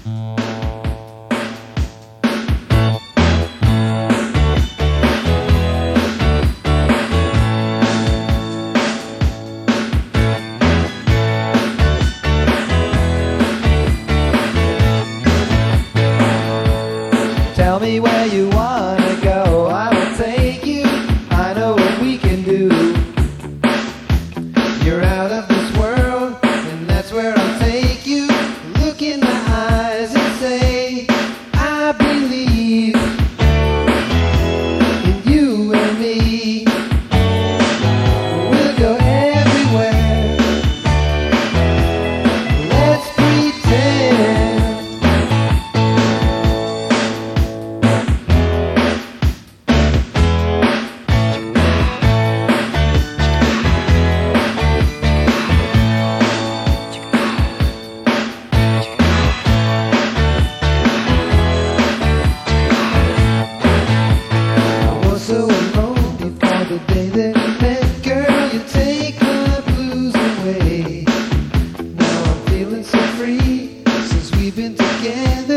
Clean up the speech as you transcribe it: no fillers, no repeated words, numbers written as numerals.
Tell me where you wanna go, I will take you. I know what we can do. You're out of this world, and that's where I'll take you. Look in my eyes and say, I believe in you and me. We'll go everywhere. Let's pretend. So alone before the day that we met, girl, you take my blues away. Now I'm feeling so free since we've been together.